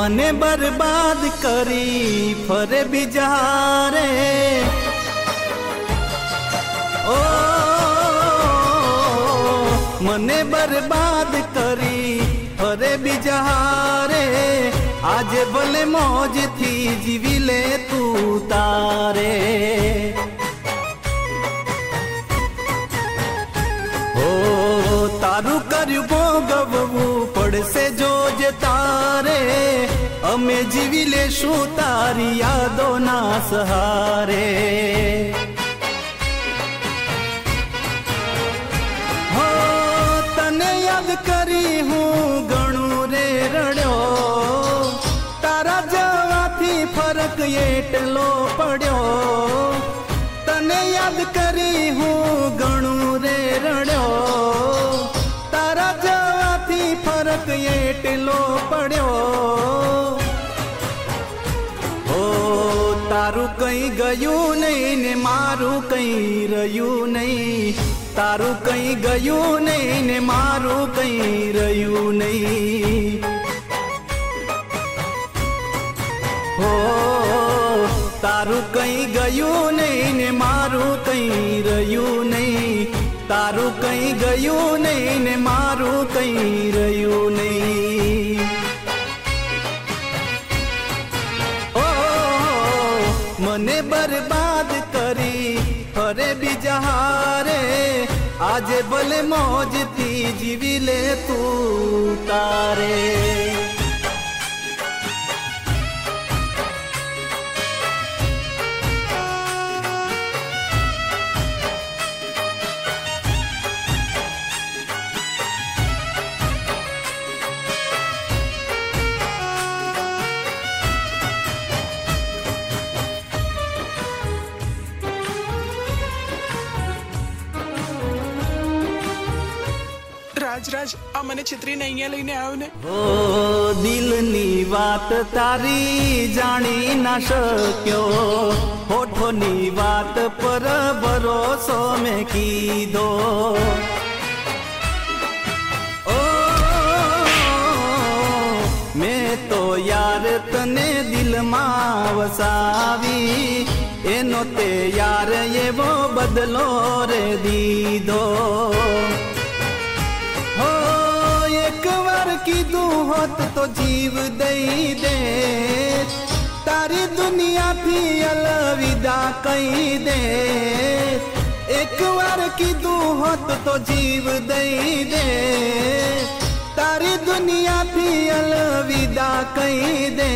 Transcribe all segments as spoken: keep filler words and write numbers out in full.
મને બરબાદ કરી ફરે બીજા રે ઓ મને બરબાદ કરી ફરે બીજા રે આજે ભલે મોજથી જીવી લે તું તારે ઓ તારું કર્યું ભોગવવું પડશે જોજે તારે અમે જીવી લેશું તારી યાદોના સહારે હો તને યાદ કરી હું ઘણું રે રડ્યો તારા જવાથી ફરક એટલો પડ્યો તને યાદ કરી હું ઘણું રે રડ્યો તારા જવાથી ફરક એટલો પડ્યો ઓ તારું કઈ ગયું નહીં ને મારું કઈ રહ્યું નહીં તારું કઈ ગયું નહીં ને મારું કઈ રહ્યું નહીં હો તારું કઈ ગયું નહીં ને મારું કઈ રહ્યું નહીં તારું કઈ ગયું નહીં ને મારું કઈ રહ્યું નહીં ઓ મને બરબાદ કરી ફરે બીજા રે આજે ભલે મોજથી જીવી લે તું તારે રાજ આ મને છત્રીને અહીંયા લઈને આવ્યો ને ઓ દિલની વાત તારી જાણી ના શક્યો હોઠોની વાત પર ભરોસો મેં કીધો ઓ મેં તો યાર તને દિલમાં વસાવી એનો તે યાર એવો બદલો રે દીધો કીધું હોત તો જીવ દઈ દે તારી દુનિયાથી અલવિદા કહી દે એક વાર કીધું હોત તો જીવ દઈ દે તારી દુનિયાથી અલવિદા કહી દે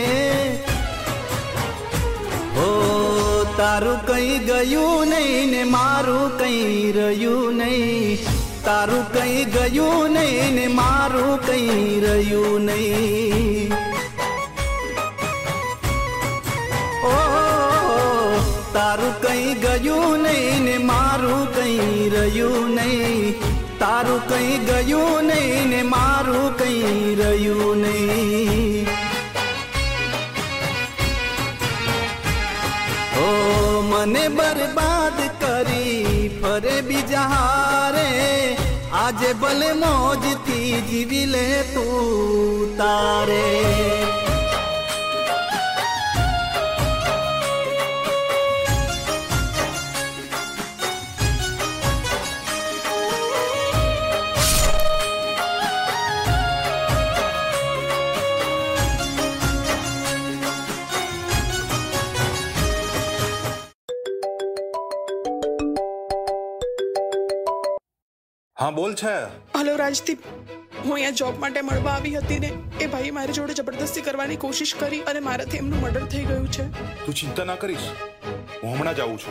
ઓ તારું કઈ ગયું નહીં ને મારું કઈ રહ્યું નહીં તારું કઈ ગયું નહીં ને મારું કઈ રહ્યું નહીં ઓ તારું કઈ ગયું નહીં ને મારું કઈ રહ્યું નહીં તારું કઈ ગયું નહીં ને મારું કઈ રહ્યું નહીં ઓ મને બરબાદ કરી ફરે બીજા રે આજે ભલે મોજથી જીવી લે તું તારે હા બોલ છે હલો રાજદીપ હું અહીંયા જોબ માટે મળવા આવી હતી ને એ ભાઈ મારી જોડે જબરદસ્તી કરવાની કોશિશ કરી અને મારાથી એમનું મર્ડર થઈ ગયું છે તું ચિંતા ના કરીશ હું હમણાં જ આવું છું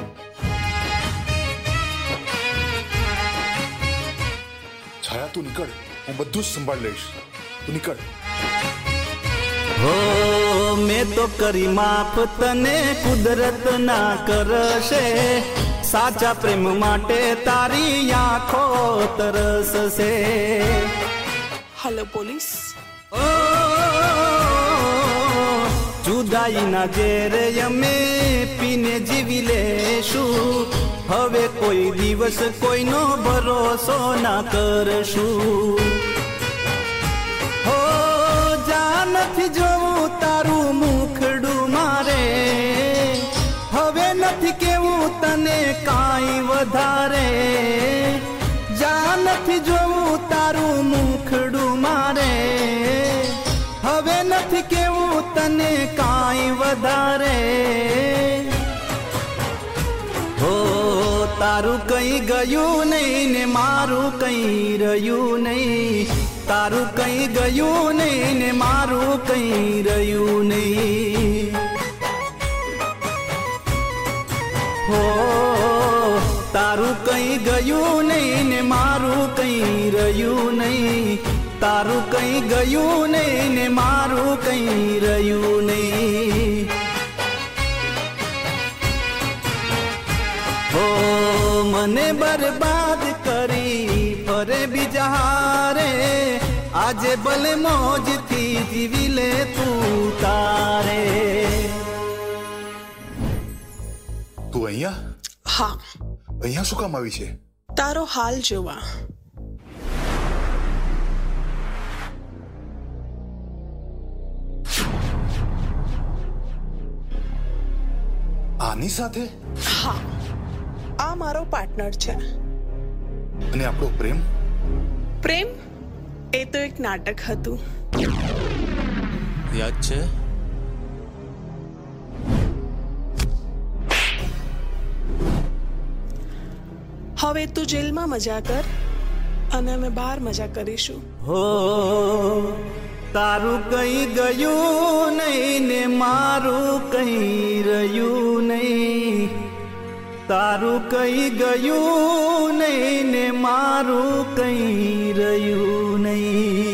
છાયા તું નીકળ હું બધું જ સંભાળ લઈશ તું નીકળ હો મેં તો કરી માફ તને કુદરત ના કરશે સાચા પ્રેમ માટે તારી આંખો તરસશે હલો પોલીસ ઓ જુદાઈના ઝેર અમે પીને જીવી લેશું હવે કોઈ દિવસ કોઈનો ભરોસો ના કરશું હો જા નથી જોવું કાંઈ વધારે જા નથી જોવું તારું મુખડું મારે હવે નથી કેવું તને કાંઈ વધારે હો તારું કઈ ગયું નહીં ને મારું કઈ રહ્યું નહીં તારું કઈ ગયું નહીં ને મારું કઈ રહ્યું નહીં હો તારું કઈ ગયું નહીં ને મારું કઈ રહ્યું નહીં તારું કઈ ગયું નહીં ને મારું કઈ રહ્યું નહીં હો મને બરબાદ કરી ફરે બીજા હારે આજે ભલે મોજથી જીવી લે તું તારે તું અહીંયા હા અહીંયા શું કામ આવી છે તારો હાલ જોવા આની સાથે હા આ મારો પાર્ટનર છે અને આપણો પ્રેમ પ્રેમ એ તો એક નાટક હતું યાદ છે હવે તું જેલમાં મજા કર અને અમે બહાર મજા કરીશું હો તારું કઈ ગયું નહીં ને મારું કઈ રહ્યું નહીં તારું કઈ ગયું નહીં ને મારું કઈ રહ્યું નહીં